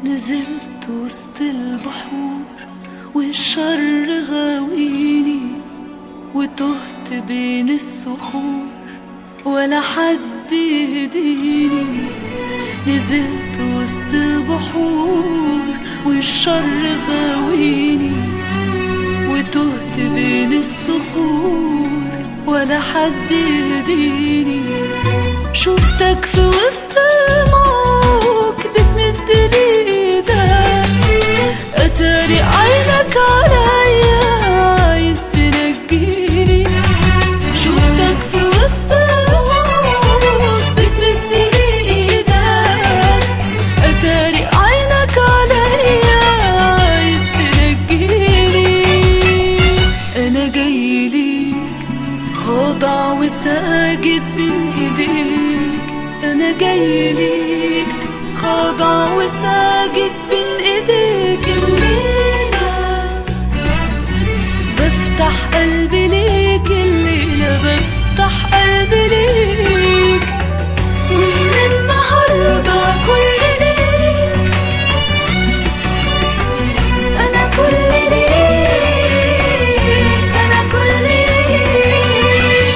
نزلت وسط البحور والشر غاويني، وتهت بين الصخور ولا حد يهديني. نزلت وسط البحور والشر غاويني، وتهت بين الصخور ولا حد يهديني. شفتك في وسط الموج بتمدلي ايدك، اتاري عينك عليا عايز تنجيني. شفتك في وسط الموج بتمدلي ايدك، اتاري عينك عليا عايز تنجيني. انا جاي ليك خاضع وساجد بين ايديك، انا جاي ليك خاضع وساجد بين ايديك. الليلة بفتح قلبي ليك، الليلة بفتح قلبي ليك، ومن النهاردة كل ليك، انا كل ليك، انا كل ليك.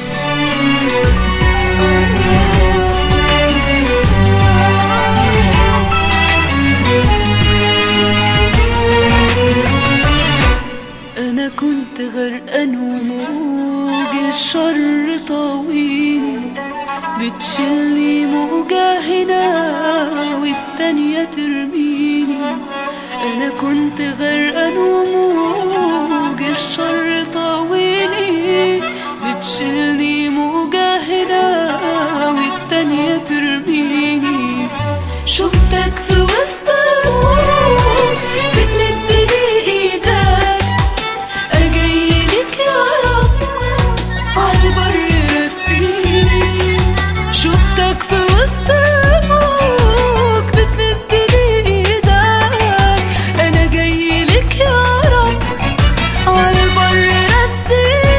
أنا كنت غرقان وموج الشر طاويني، بتشيلني موجة هنا والتانية ترميني. أنا كنت غرقان وموج الشر طاويني، بتشيلني موجة هنا والتانية ترميني. شفتك في وسط الموج بتمدلي ايدك، اجيلك يا رب عالبر رسيني. شفتك في وسط الموج بتمدلي ايدك، انا جايلك يا رب عالبر رسيني.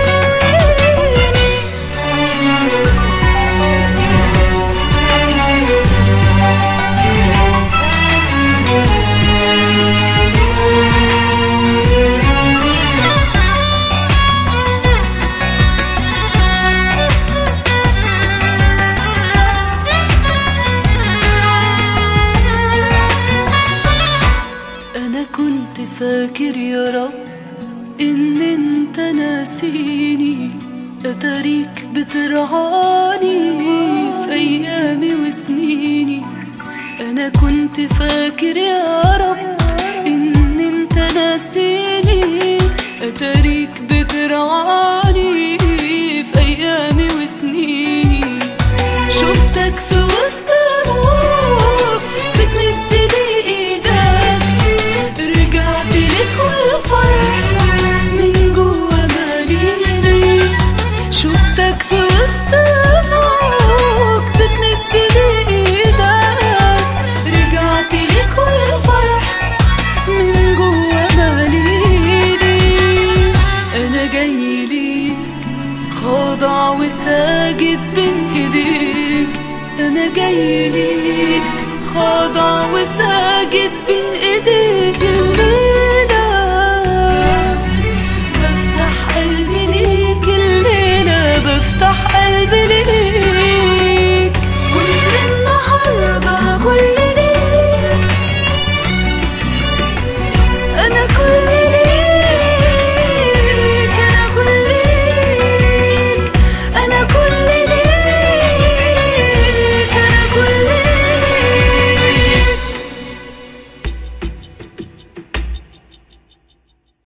أنا كنت فاكر يا رب إن أنت ناسيني، أتاريك بترعاني في أيامي وسنيني. أنا كنت فاكر يا رب إن أنت ناسيني، أتاريك بترعاني في أيامي وسنيني. شفتك في وسط الموج بتمدلي ايدك، رجعت لك والفرح من جوا ماليني. شفتك في وسط الموج بتمدلي ايدك، رجعت لك والفرح من جوا ماليني. انا جاي ليك خاضع وساجد بين ايديك، انا جاي